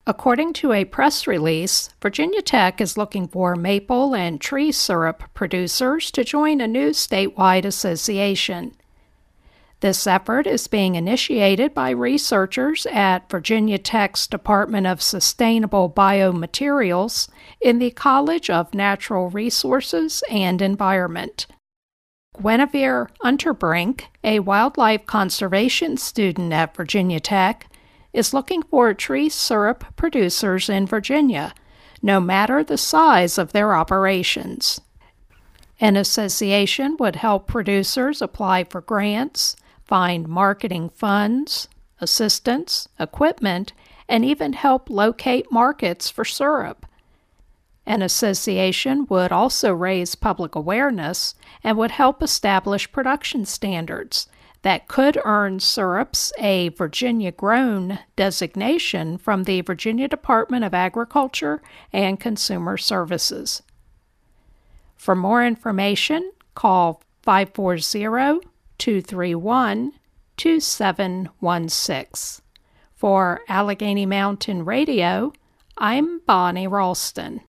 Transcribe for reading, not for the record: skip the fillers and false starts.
According to a press release, Virginia Tech is looking for maple and tree syrup producers to join a new statewide association. This effort is being initiated by researchers at Virginia Tech's Department of Sustainable Biomaterials in the College of Natural Resources and Environment. Guinevere Unterbrink, a wildlife conservation student at Virginia Tech, is looking for tree syrup producers in Virginia, no matter the size of their operations. An association would help producers apply for grants, find marketing funds, assistance, equipment, and even help locate markets for syrup. An association would also raise public awareness and would help establish production standards that could earn syrups a Virginia-grown designation from the Virginia Department of Agriculture and Consumer Services. For more information, call 540-231-2716. For Allegheny Mountain Radio, I'm Bonnie Ralston.